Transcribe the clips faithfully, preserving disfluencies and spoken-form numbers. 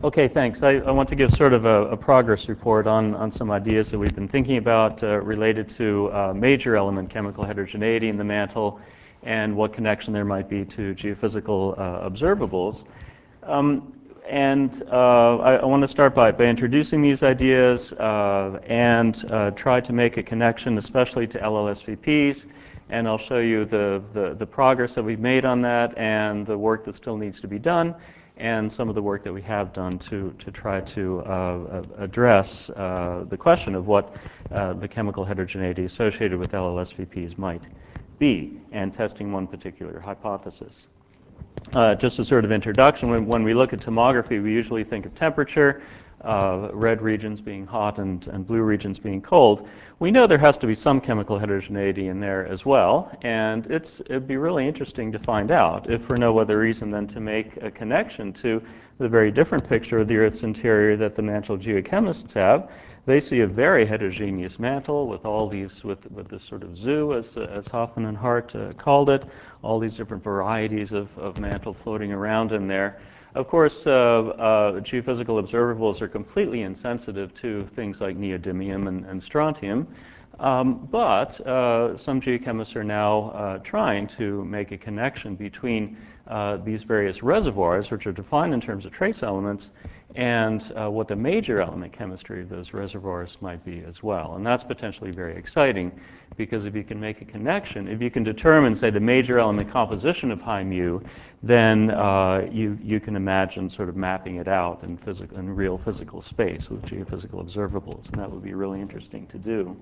Okay, thanks. I, I want to give sort of a, a progress report on, on some ideas that we've been thinking about uh, related to uh, major element chemical heterogeneity in the mantle and what connection there might be to geophysical uh, observables. Um, and uh, I, I want to start by, by introducing these ideas uh, and uh, try to make a connection, especially to L L S V Ps. And I'll show you the, the, the progress that we've made on that and the work that still needs to be done, and some of the work that we have done to, to try to uh, address uh, the question of what uh, the chemical heterogeneity associated with L L S V Ps might be, and testing one particular hypothesis. Uh, just a sort of introduction, when, when we look at tomography, we usually think of temperature, uh, red regions being hot and, and blue regions being cold. We know there has to be some chemical heterogeneity in there as well, and it's, it'd be really interesting to find out, if for no other reason than to make a connection to the very different picture of the Earth's interior that the mantle geochemists have. They see a very heterogeneous mantle with all these, with, with this sort of zoo, as, as Hoffman and Hart uh, called it, all these different varieties of, of mantle floating around in there. Of course, uh, uh, geophysical observables are completely insensitive to things like neodymium and, and strontium, um, but uh, some geochemists are now uh, trying to make a connection between uh, these various reservoirs, which are defined in terms of trace elements, and uh, what the major element chemistry of those reservoirs might be as well. And that's potentially very exciting, because if you can make a connection, if you can determine, say, the major element composition of high mu, then uh, you, you can imagine sort of mapping it out in, physical, in real physical space with geophysical observables, and that would be really interesting to do.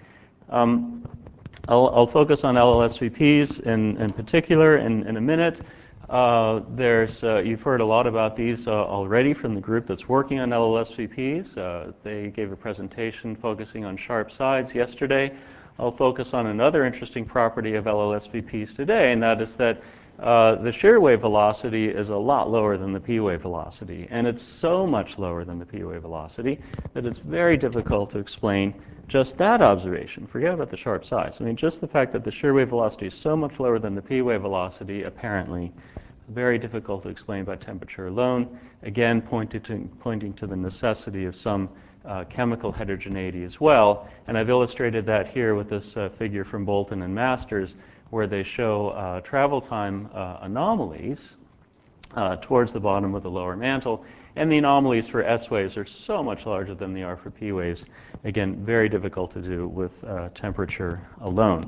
Um, I'll, I'll focus on L L S V Ps in, in particular in, in a minute. Uh, there's, uh, you've heard a lot about these uh, already from the group that's working on L L S V Ps. Uh, they gave a presentation focusing on sharp sides yesterday. I'll focus on another interesting property of L L S V Ps today, and that is that uh, the shear wave velocity is a lot lower than the P wave velocity. And it's so much lower than the P wave velocity that it's very difficult to explain just that observation. Forget about the sharp sides. I mean, just the fact that the shear wave velocity is so much lower than the P wave velocity, apparently, very difficult to explain by temperature alone. Again, pointing to, pointing to the necessity of some uh, chemical heterogeneity as well. And I've illustrated that here with this uh, figure from Bolton and Masters, where they show uh, travel time uh, anomalies uh, towards the bottom of the lower mantle. And the anomalies for S waves are so much larger than they are for P waves. Again, very difficult to do with uh, temperature alone.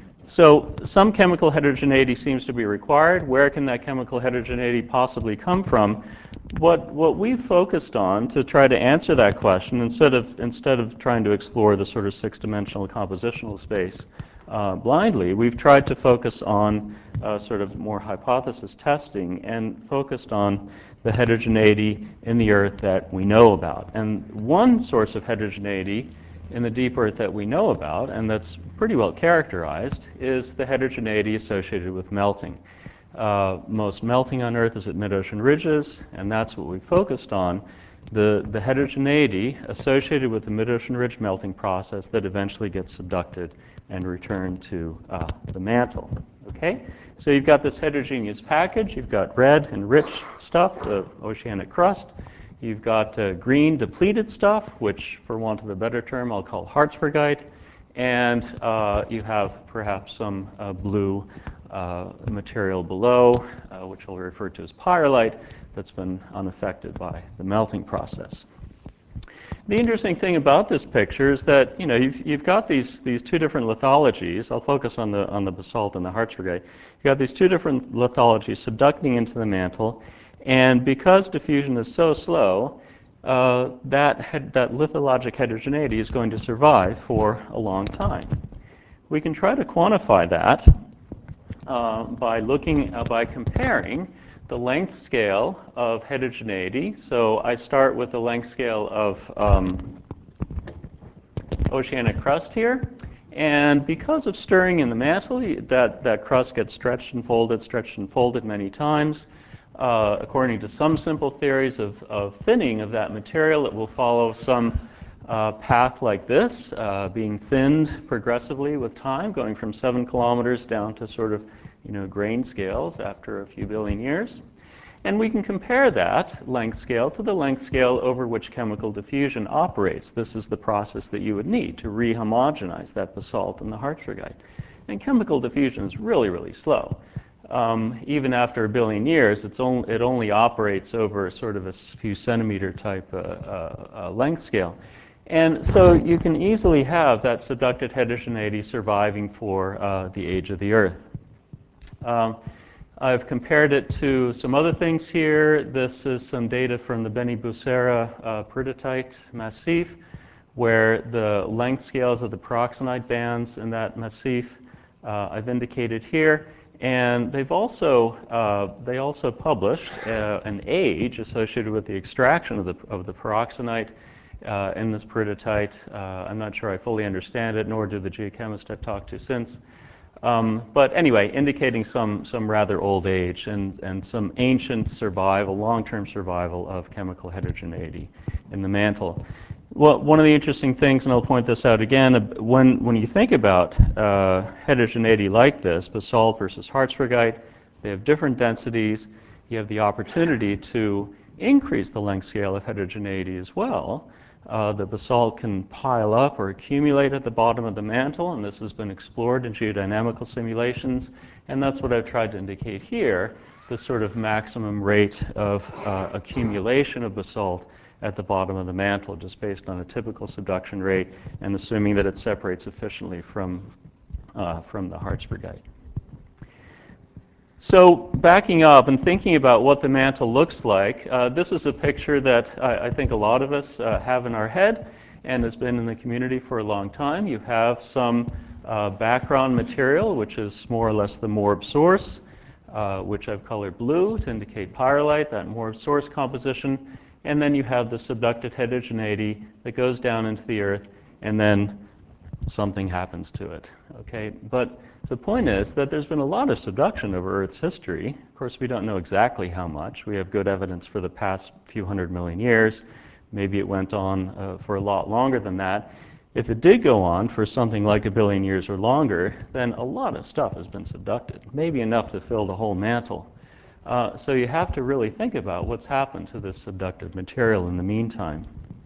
So some chemical heterogeneity seems to be required. Where can that chemical heterogeneity possibly come from? What, what we've focused on to try to answer that question, instead of, instead of trying to explore the sort of six-dimensional compositional space uh, blindly, we've tried to focus on uh, sort of more hypothesis testing and focused on the heterogeneity in the Earth that we know about. And one source of heterogeneity in the deep Earth that we know about, and that's pretty well characterized, is the heterogeneity associated with melting. Uh, most melting on Earth is at mid-ocean ridges, and that's what we focused on, the, the heterogeneity associated with the mid-ocean ridge melting process that eventually gets subducted and returned to uh, the mantle. Okay? So you've got this heterogeneous package. You've got red and rich stuff, the oceanic crust. You've got uh, green depleted stuff, which, for want of a better term, I'll call Harzburgite. And uh, you have perhaps some uh, blue uh, material below, uh, which I'll refer to as pyrrolite, that's been unaffected by the melting process. The interesting thing about this picture is that, you know, you've, you've got these, these two different lithologies. I'll focus on the, on the basalt and the Harzburgite. You've got these two different lithologies subducting into the mantle. And because diffusion is so slow, uh, that, head, that lithologic heterogeneity is going to survive for a long time. We can try to quantify that uh, by looking, uh, by comparing the length scale of heterogeneity. So I start with the length scale of um, oceanic crust here. And because of stirring in the mantle, that, that crust gets stretched and folded, stretched and folded many times. Uh, according to some simple theories of, of thinning of that material, it will follow some uh, path like this, uh, being thinned progressively with time, going from seven kilometers down to sort of, you know, grain scales after a few billion years. And we can compare that length scale to the length scale over which chemical diffusion operates. This is the process that you would need to re-homogenize that basalt in the Harzburgite. And chemical diffusion is really, really slow. Um, even after a billion years, it's only, it only operates over sort of a few centimeter type uh, uh, uh, length scale. And so you can easily have that subducted heterogeneity surviving for uh, the age of the Earth. Um, I've compared it to some other things here. This is some data from the Beni Bussera uh, peridotite massif, where the length scales of the peroxenite bands in that massif uh, I've indicated here. And they've also, uh, they also published uh, an age associated with the extraction of the, of the peroxenite uh, in this peridotite. Uh, I'm not sure I fully understand it, nor do the geochemists I've talked to since. Um, but anyway, indicating some, some rather old age and, and some ancient survival, long-term survival of chemical heterogeneity in the mantle. Well, one of the interesting things, and I'll point this out again, when, when you think about uh, heterogeneity like this, basalt versus Harzburgite, they have different densities. You have the opportunity to increase the length scale of heterogeneity as well. Uh, the basalt can pile up or accumulate at the bottom of the mantle, and this has been explored in geodynamical simulations, and that's what I've tried to indicate here, the sort of maximum rate of uh, accumulation of basalt at the bottom of the mantle, just based on a typical subduction rate and assuming that it separates efficiently from, uh, from the Harzburgite. So backing up and thinking about what the mantle looks like, uh, this is a picture that I, I think a lot of us uh, have in our head and has been in the community for a long time. You have some uh, background material, which is more or less the Morb source, uh, which I've colored blue to indicate pyrrolite, that Morb source composition. And then you have the subducted heterogeneity that goes down into the earth, and then something happens to it. Okay? But the point is that there's been a lot of subduction over Earth's history. Of course, we don't know exactly how much. We have good evidence for the past few hundred million years. Maybe it went on uh, for a lot longer than that. If it did go on for something like a billion years or longer, then a lot of stuff has been subducted, maybe enough to fill the whole mantle. Uh, so you have to really think about what's happened to this subducted material in the meantime.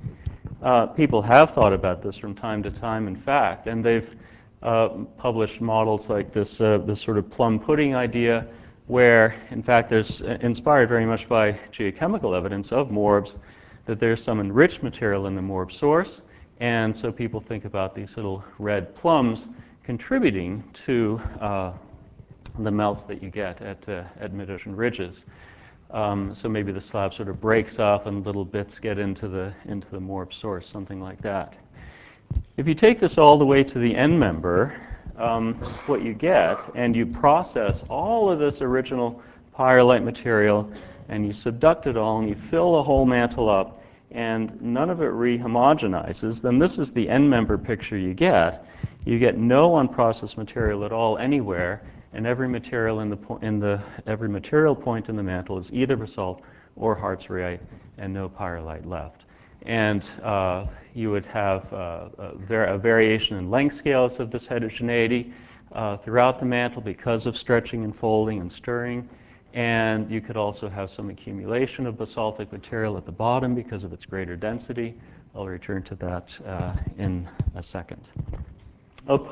Uh, people have thought about this from time to time, in fact, and they've uh, published models like this, uh, this sort of plum pudding idea, where, in fact, there's uh, inspired very much by geochemical evidence of Morbs, that there's some enriched material in the Morb source, and so people think about these little red plums contributing to uh, the melts that you get at, uh, at mid-ocean ridges. Um, so maybe the slab sort of breaks off and little bits get into the, into the Morb source, something like that. If you take this all the way to the end member, um, what you get, and you process all of this original pyrrolite material, and you subduct it all, and you fill the whole mantle up, and none of it rehomogenizes, then this is the end member picture you get. You get no unprocessed material at all anywhere, and every material in the, po in the every material point in the mantle is either basalt or Harzburgite, and no pyrrolite left. And uh, you would have uh, a, var a variation in length scales of this heterogeneity uh, throughout the mantle because of stretching and folding and stirring. And you could also have some accumulation of basaltic material at the bottom because of its greater density. I'll return to that uh, in a second. Okay.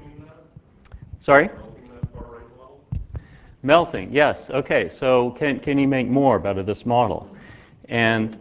Sorry? Melting, yes. Okay, so can, can you make more out of this model? And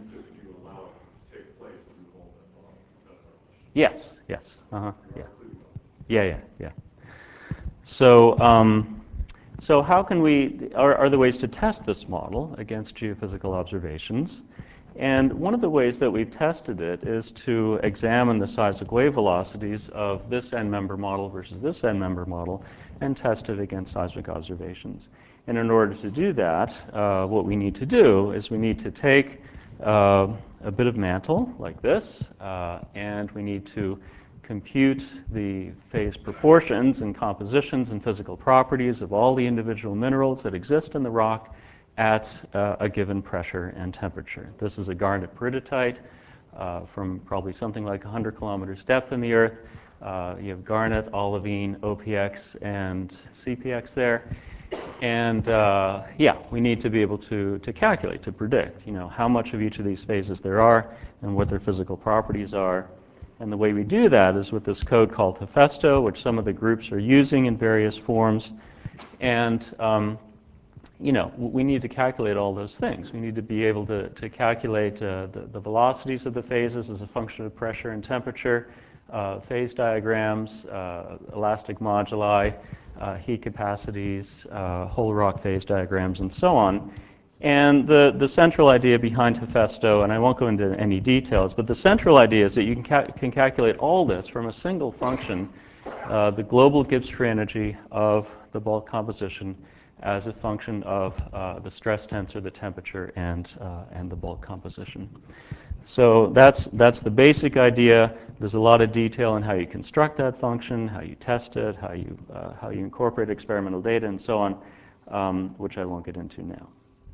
yes, yes. Uh-huh. Yeah. Yeah, yeah, yeah. So, um, so how can we, are, are there ways to test this model against geophysical observations? And one of the ways that we've tested it is to examine the seismic wave velocities of this end member model versus this end member model and test it against seismic observations. And in order to do that, uh, what we need to do is we need to take uh, a bit of mantle like this, uh, and we need to compute the phase proportions and compositions and physical properties of all the individual minerals that exist in the rock at uh, a given pressure and temperature. This is a garnet peridotite uh, from probably something like one hundred kilometers depth in the earth. Uh, you have garnet, olivine, O P X, and C P X there. And uh, yeah, we need to be able to, to calculate, to predict, you know, how much of each of these phases there are and what their physical properties are. And the way we do that is with this code called Hephaestus, which some of the groups are using in various forms. And um, you know, we need to calculate all those things. We need to be able to, to calculate uh, the, the velocities of the phases as a function of pressure and temperature, uh, phase diagrams, uh, elastic moduli, uh, heat capacities, uh, whole rock phase diagrams, and so on. And the, the central idea behind Hephaestus, and I won't go into any details, but the central idea is that you can, ca can calculate all this from a single function, uh, the global Gibbs free energy of the bulk composition as a function of uh, the stress tensor, the temperature, and, uh, and the bulk composition. So that's, that's the basic idea. There's a lot of detail in how you construct that function, how you test it, how you, uh, how you incorporate experimental data, and so on, um, which I won't get into now.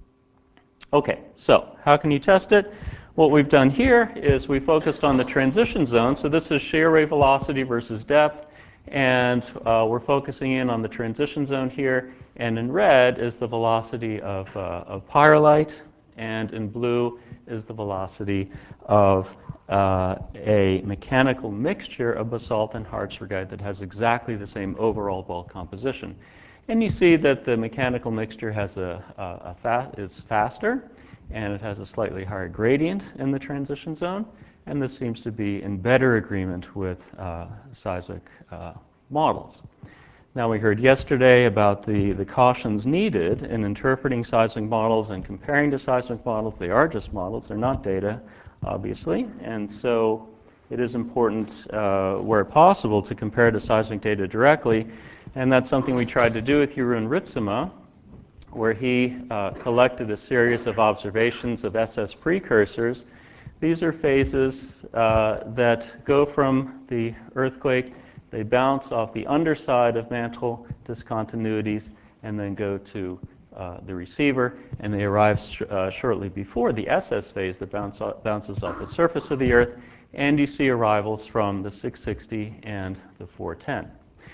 Okay, so how can you test it? What we've done here is we focused on the transition zone. So this is shear wave velocity versus depth, and uh, we're focusing in on the transition zone here. And in red is the velocity of, uh, of pyrolite, and in blue is the velocity of uh, a mechanical mixture of basalt and Hartsrugite that has exactly the same overall bulk composition. And you see that the mechanical mixture has a, a, a fa is faster, and it has a slightly higher gradient in the transition zone, and this seems to be in better agreement with uh, seismic uh, models. Now, we heard yesterday about the, the cautions needed in interpreting seismic models and comparing to seismic models. They are just models, they're not data, obviously, and so it is important, uh, where possible, to compare to seismic data directly, and that's something we tried to do with Jeroen Ritsema, where he uh, collected a series of observations of S S precursors. These are phases uh, that go from the earthquake. They bounce off the underside of mantle discontinuities and then go to uh, the receiver, and they arrive sh uh, shortly before the S S phase that bounce off, bounces off the surface of the Earth, and you see arrivals from the six sixty and the four ten.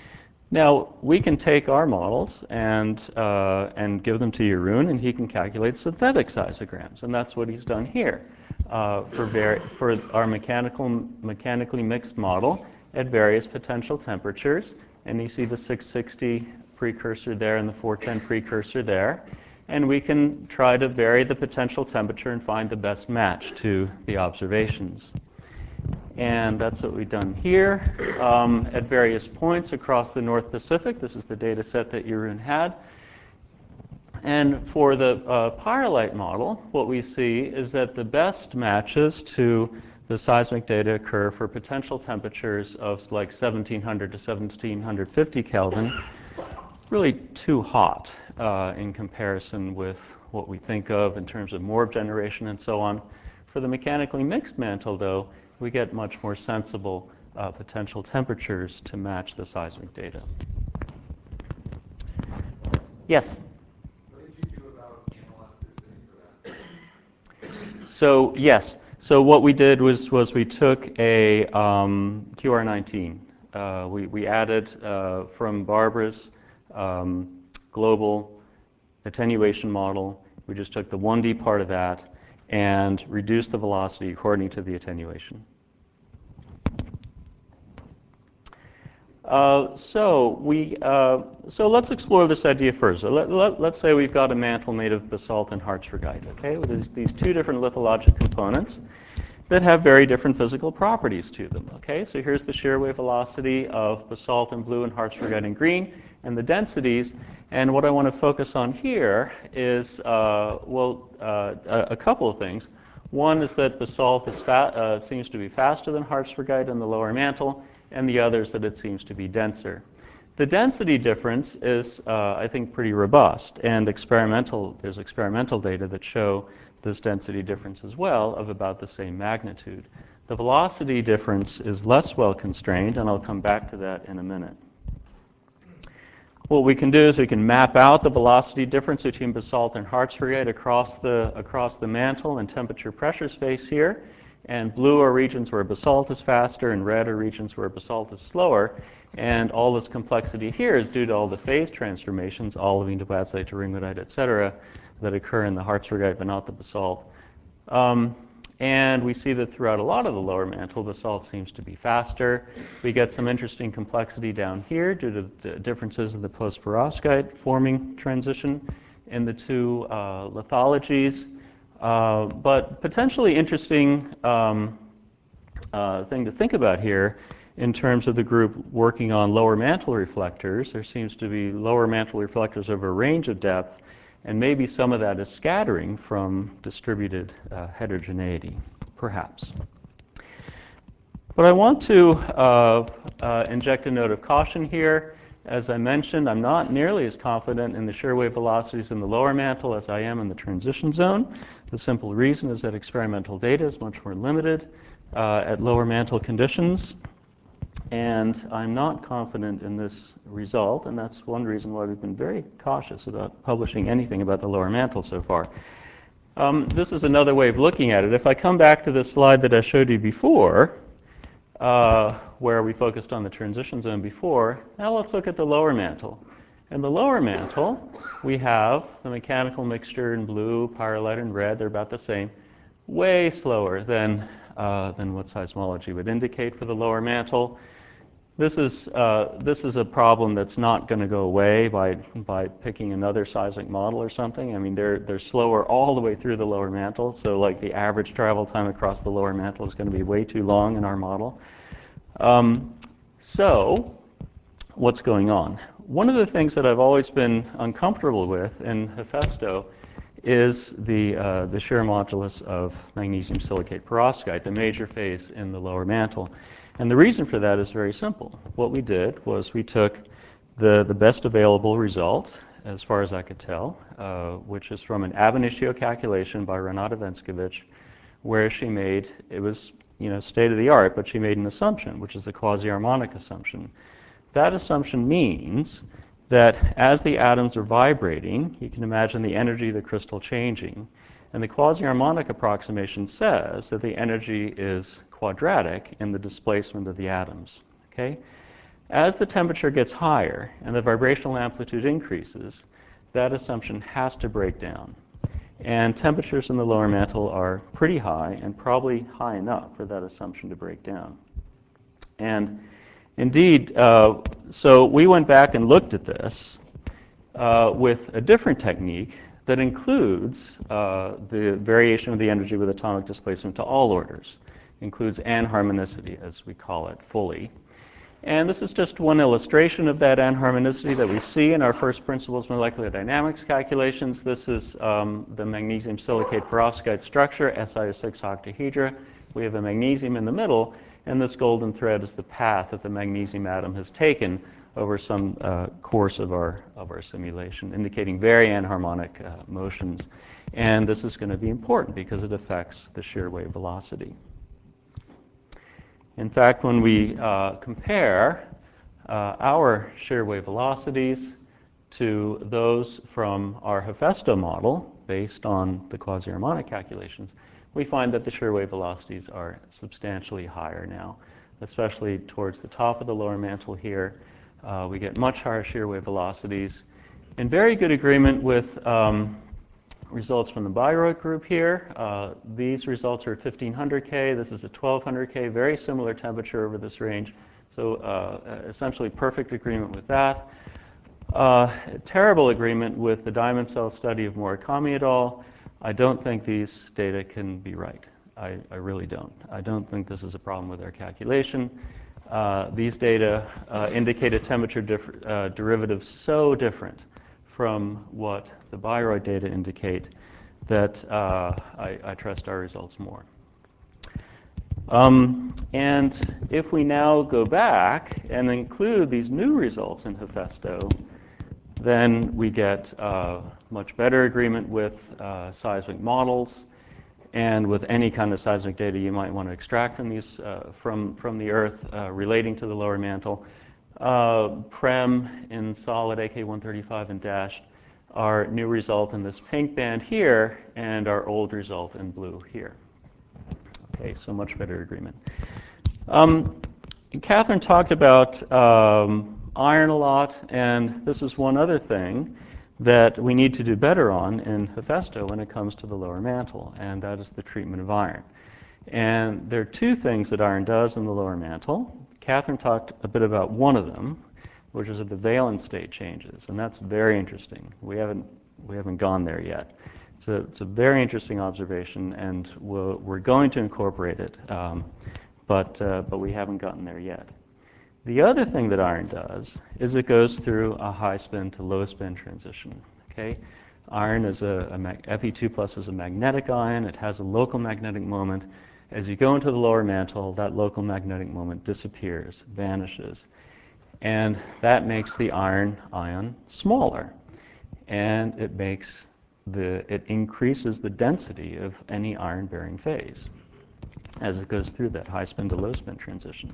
Now, we can take our models and, uh, and give them to Jeroen, and he can calculate synthetic seismograms, and that's what he's done here uh, for, for our mechanical, mechanically mixed model at various potential temperatures. And you see the six sixty precursor there and the four ten precursor there. And we can try to vary the potential temperature and find the best match to the observations. And that's what we've done here um, at various points across the North Pacific. This is the data set that Jeroen had. And for the uh, pyrolite model, what we see is that the best matches to the seismic data occur for potential temperatures of like seventeen hundred to seventeen fifty Kelvin, really too hot uh, in comparison with what we think of in terms of Morb generation and so on. For the mechanically mixed mantle, though, we get much more sensible uh, potential temperatures to match the seismic data. Yes? What did you do about anelasticity for that? So, yes. So what we did was, was we took a um, Q R nineteen. Uh, we, we added uh, from Barbara's um, global attenuation model. We just took the one D part of that and reduced the velocity according to the attenuation. Uh, so we uh, so let's explore this idea first. So let, let, let's say we've got a mantle made of basalt and Hartsrugite. Okay, with these, these two different lithologic components that have very different physical properties to them. Okay, so here's the shear wave velocity of basalt in blue and Hartsrugite in green, and the densities. And what I want to focus on here is uh, well uh, a, a couple of things. One is that basalt is fa uh, seems to be faster than Hartsrugite in the lower mantle, and the other is that it seems to be denser. The density difference is, uh, I think, pretty robust, and experimental, there's experimental data that show this density difference as well of about the same magnitude. The velocity difference is less well constrained, and I'll come back to that in a minute. What we can do is we can map out the velocity difference between basalt and Hartsrugite across the, across the mantle and temperature pressure space here. And blue are regions where basalt is faster, and red are regions where basalt is slower. And all this complexity here is due to all the phase transformations, olivine to basaltate to ringwoodite, et cetera, that occur in the Harzburgite but not the basalt. Um, and we see that throughout a lot of the lower mantle, basalt seems to be faster. We get some interesting complexity down here due to the differences in the post-perovskite forming transition in the two uh, lithologies. Uh, but potentially interesting um, uh, thing to think about here in terms of the group working on lower mantle reflectors. There seems to be lower mantle reflectors over a range of depth, and maybe some of that is scattering from distributed uh, heterogeneity, perhaps. But I want to uh, uh, inject a note of caution here. As I mentioned, I'm not nearly as confident in the shear wave velocities in the lower mantle as I am in the transition zone. The simple reason is that experimental data is much more limited uh, at lower mantle conditions. And I'm not confident in this result, and that's one reason why we've been very cautious about publishing anything about the lower mantle so far. Um, this is another way of looking at it. If I come back to this slide that I showed you before, uh, where we focused on the transition zone before, now let's look at the lower mantle. In the lower mantle, we have the mechanical mixture in blue, pyrrolite in red. They're about the same. Way slower than, uh, than what seismology would indicate for the lower mantle. This is, uh, this is a problem that's not going to go away by, by picking another seismic model or something. I mean, they're, they're slower all the way through the lower mantle, so like the average travel time across the lower mantle is going to be way too long in our model. Um, so, what's going on? One of the things that I've always been uncomfortable with in Hephaesto is the, uh, the shear modulus of magnesium silicate perovskite, the major phase in the lower mantle. And the reason for that is very simple. What we did was we took the, the best available result, as far as I could tell, uh, which is from an ab initio calculation by Renata Venskovic, where she made, it was you know, state of the art, but she made an assumption, which is the quasi-harmonic assumption. That assumption means that as the atoms are vibrating, you can imagine the energy of the crystal changing. And the quasi-harmonic approximation says that the energy is quadratic in the displacement of the atoms. Okay? As the temperature gets higher and the vibrational amplitude increases, that assumption has to break down. And temperatures in the lower mantle are pretty high and probably high enough for that assumption to break down. And indeed, uh, so we went back and looked at this uh, with a different technique that includes uh, the variation of the energy with atomic displacement to all orders. Includes anharmonicity, as we call it, fully. And this is just one illustration of that anharmonicity that we see in our first principles molecular dynamics calculations. This is um, the magnesium silicate perovskite structure, S I O six octahedra. We have a magnesium in the middle, and this golden thread is the path that the magnesium atom has taken over some uh, course of our, of our simulation, indicating very anharmonic uh, motions. And this is going to be important because it affects the shear wave velocity. In fact, when we uh, compare uh, our shear wave velocities to those from our Hephaesto model, based on the quasi-harmonic calculations, we find that the shear wave velocities are substantially higher now, especially towards the top of the lower mantle here. Uh, we get much higher shear wave velocities. In very good agreement with um, results from the Bayreuth group here. Uh, these results are at fifteen hundred K. This is at twelve hundred K, very similar temperature over this range. So uh, essentially perfect agreement with that. Uh, terrible agreement with the diamond cell study of Murakami et al. I don't think these data can be right. I, I really don't. I don't think this is a problem with our calculation. Uh, these data uh, indicate a temperature uh, derivative so different from what the Bayreuth data indicate that uh, I, I trust our results more. Um, and if we now go back and include these new results in Hephaesto, then we get uh, much better agreement with uh, seismic models and with any kind of seismic data you might want to extract from these uh, from from the Earth uh, relating to the lower mantle. Uh, Prem in solid A K one thirty-five and dashed, our new result in this pink band here, and our old result in blue here. Okay, so much better agreement. Um, Catherine talked about um, iron a lot, and this is one other thing that we need to do better on in Hephaestus when it comes to the lower mantle, and that is the treatment of iron. And there are two things that iron does in the lower mantle. Catherine talked a bit about one of them, which is that the valence state changes, and that's very interesting. We haven't, we haven't gone there yet. It's a, it's a very interesting observation, and we'll, we're going to incorporate it, um, but, uh, but we haven't gotten there yet. The other thing that iron does is it goes through a high spin to low spin transition. Okay? Iron is a, a Fe two plus is a magnetic ion. It has a local magnetic moment. As you go into the lower mantle, that local magnetic moment disappears, vanishes. And that makes the iron ion smaller. And it makes the, it increases the density of any iron-bearing phase as it goes through that high spin to low spin transition.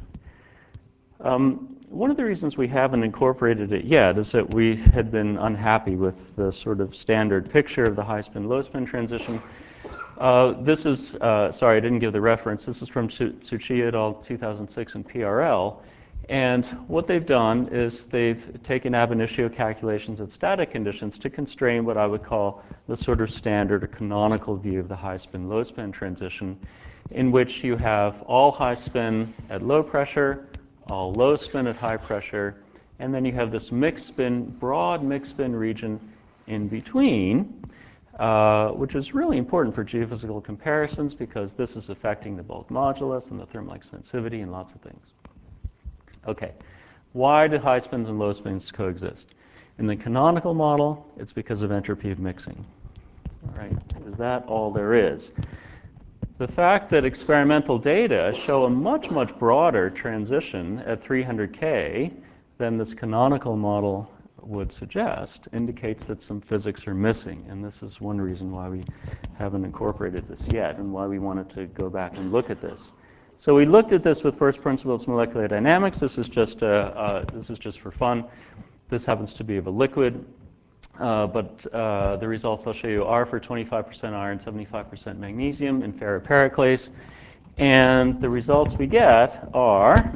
Um, one of the reasons we haven't incorporated it yet is that we had been unhappy with the sort of standard picture of the high spin low spin transition. Uh, this is, uh, sorry, I didn't give the reference. This is from Tsuchiya et al. two thousand six in P R L. And what they've done is they've taken ab initio calculations at static conditions to constrain what I would call the sort of standard or canonical view of the high spin low spin transition, in which you have all high spin at low pressure, all low spin at high pressure, and then you have this mixed spin, broad mixed spin region in between, uh, which is really important for geophysical comparisons because this is affecting the bulk modulus and the thermal expansivity and lots of things. Okay, why do high spins and low spins coexist? In the canonical model, it's because of entropy of mixing. All right, is that all there is? The fact that experimental data show a much, much broader transition at three hundred K than this canonical model would suggest indicates that some physics are missing. And this is one reason why we haven't incorporated this yet and why we wanted to go back and look at this. So we looked at this with first principles molecular dynamics. This is just, uh, uh, this is just for fun. This happens to be of a liquid. Uh, but uh, the results I'll show you are for twenty-five percent iron, seventy-five percent magnesium in ferropericlase. And the results we get are,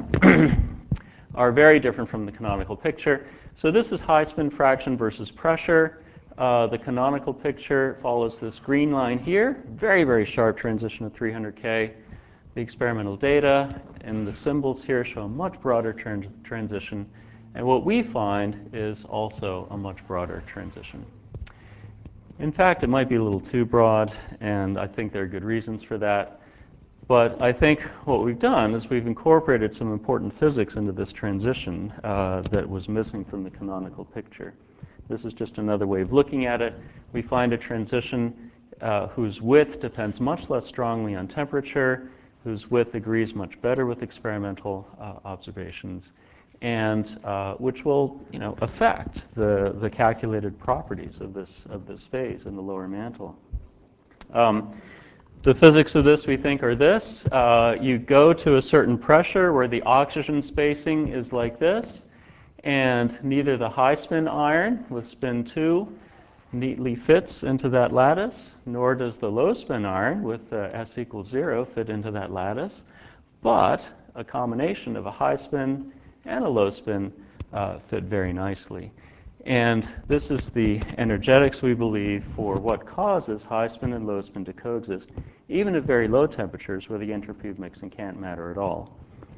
are very different from the canonical picture. So this is high spin fraction versus pressure. Uh, the canonical picture follows this green line here. Very, very sharp transition at three hundred K. The experimental data and the symbols here show a much broader trans transition. And what we find is also a much broader transition. In fact, it might be a little too broad, and I think there are good reasons for that. But I think what we've done is we've incorporated some important physics into this transition uh, that was missing from the canonical picture. This is just another way of looking at it. We find a transition uh, whose width depends much less strongly on temperature, whose width agrees much better with experimental uh, observations, and uh, which will, you know, affect the, the calculated properties of this, of this phase in the lower mantle. Um, the physics of this, we think, are this. Uh, you go to a certain pressure where the oxygen spacing is like this, and neither the high spin iron with spin two neatly fits into that lattice, nor does the low spin iron with uh, S equals zero fit into that lattice, but a combination of a high spin and a low spin uh, fit very nicely. And this is the energetics, we believe, for what causes high spin and low spin to coexist, even at very low temperatures where the entropy of mixing can't matter at all.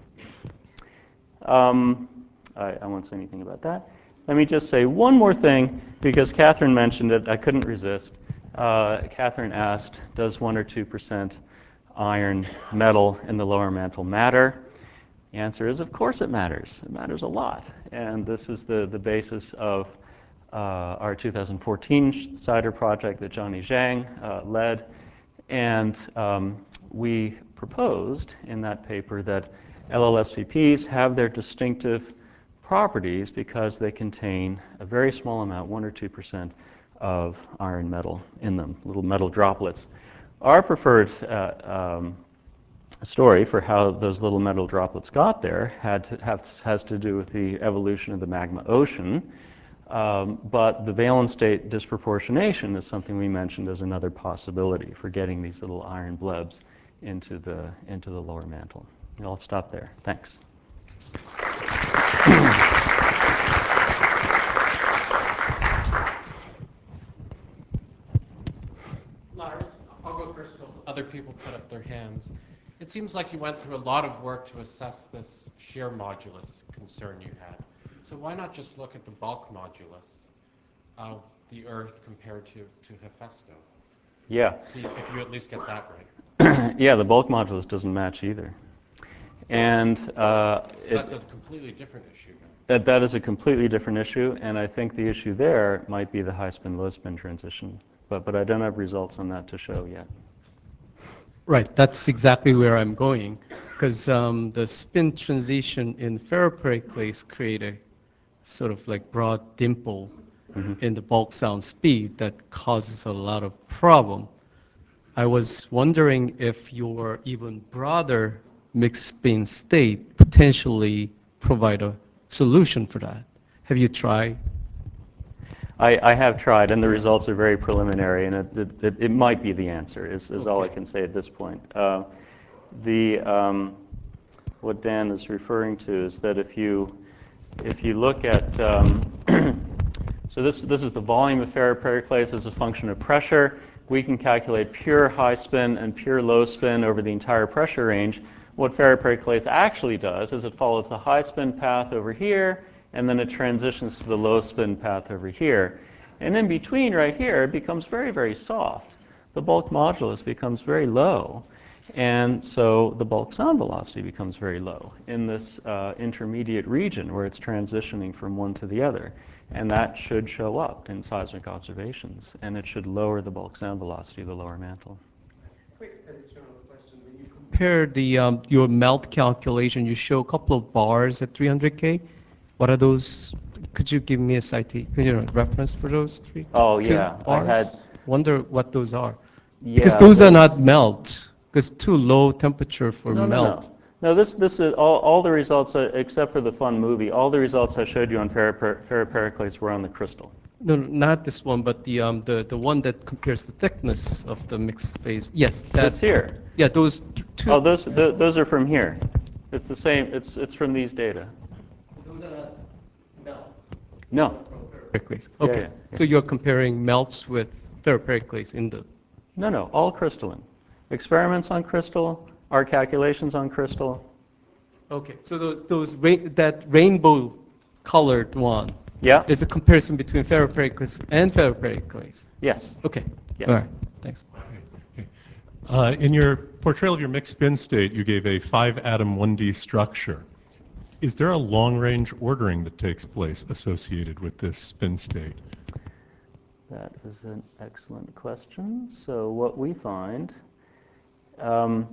Um, I, I won't say anything about that. Let me just say one more thing, because Catherine mentioned it. I couldn't resist. Uh, Catherine asked, does one or two percent iron metal in the lower mantle matter? The answer is, of course it matters. It matters a lot. And this is the, the basis of uh, our two thousand fourteen CIDR project that Johnny Zhang uh, led. And um, we proposed in that paper that L L S V Ps have their distinctive properties because they contain a very small amount, one or two percent of iron metal in them, little metal droplets. Our preferred uh, um, story for how those little metal droplets got there had to have, has to do with the evolution of the magma ocean. Um, but the valence state disproportionation is something we mentioned as another possibility for getting these little iron blebs into the, into the lower mantle. I'll stop there. Thanks. Lars, I'll go first till other people put up their hands. It seems like you went through a lot of work to assess this shear modulus concern you had. So why not just look at the bulk modulus of the Earth compared to, to Hephaestus? Yeah. See if you at least get that right. Yeah, the bulk modulus doesn't match either. And uh, So it, that's a completely different issue then. that, that is a completely different issue, and I think the issue there might be the high spin, low spin transition. But, but I don't have results on that to show yet. Right, that's exactly where I'm going, because um, the spin transition in ferropericles create a sort of like broad dimple Mm-hmm. in the bulk sound speed that causes a lot of problem. I was wondering if your even broader mixed spin state potentially provide a solution for that. Have you tried? I, I have tried, and the results are very preliminary, and it, it, it, it might be the answer, is, is all I Okay. can say at this point. Uh, the, um, what Dan is referring to is that if you, if you look at, um, so this, this is the volume of ferropericles as a function of pressure. We can calculate pure high spin and pure low spin over the entire pressure range. What ferropericles actually does is it follows the high spin path over here, and then it transitions to the low spin path over here. And in between right here, it becomes very, very soft. The bulk modulus becomes very low. And so the bulk sound velocity becomes very low in this uh, intermediate region where it's transitioning from one to the other. And that should show up in seismic observations. And it should lower the bulk sound velocity of the lower mantle. Quick additional question. When you compare the, um, your melt calculation, you show a couple of bars at three hundred K. What are those? Could you give me a citation, you know, reference for those three? Oh, two yeah. I bars? had- Wonder what those are. Yeah, Because those are not those- melt, because too low temperature for No, no, melt. no. No, this, this is all, all the results, uh, except for the fun movie, all the results I showed you on ferroper- ferropericles were on the crystal. No, no, not this one, but the, um, the, the one that compares the thickness of the mixed phase. Yes, that. This here. Yeah, those t- two. Oh, those, th- those are from here. It's the same, it's, it's from these data. Those are not melts. No. Ferropericles. Yeah, Okay. yeah, yeah. So you're comparing melts with ferropericles in the. No, no, all crystalline. Experiments on crystal, our calculations on crystal. Okay. So tho- those ra- that rainbow colored one. Yeah? Is a comparison between ferropericles and ferropericles. Yes. Okay. Yes. All right. Thanks. Okay. Uh, in your portrayal of your mixed spin state, you gave a five-atom one D structure. Is there a long-range ordering that takes place associated with this spin state? That is an excellent question. So what we find, um,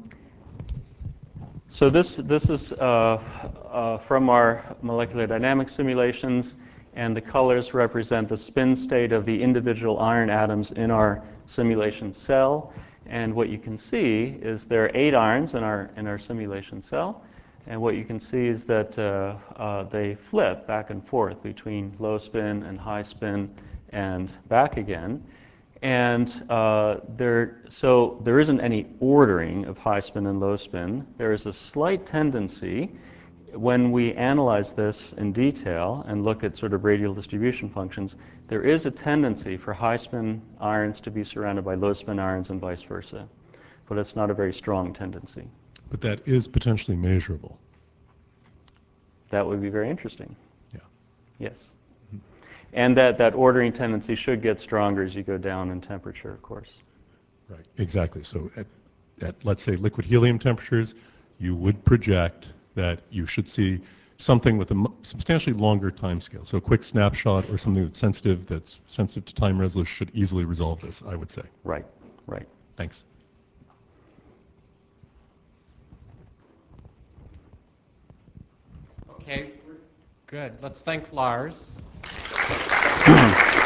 so this, this is uh, uh, from our molecular dynamics simulations, and the colors represent the spin state of the individual iron atoms in our simulation cell. And what you can see is there are eight irons in our, in our simulation cell. And what you can see is that uh, uh, they flip back and forth between low spin and high spin and back again. And uh, there, so there isn't any ordering of high spin and low spin. There is a slight tendency when we analyze this in detail and look at sort of radial distribution functions, there is a tendency for high spin irons to be surrounded by low spin irons and vice versa. But it's not a very strong tendency. But that is potentially measurable. That would be very interesting. Yeah. Yes. And that, that ordering tendency should get stronger as you go down in temperature, of course. Right. Exactly. So at, at let's say liquid helium temperatures, you would project that you should see something with a m- substantially longer time scale. So a quick snapshot or something that's sensitive, that's sensitive to time resolution should easily resolve this, I would say. Right, right. Thanks. Okay, good. Let's thank Lars.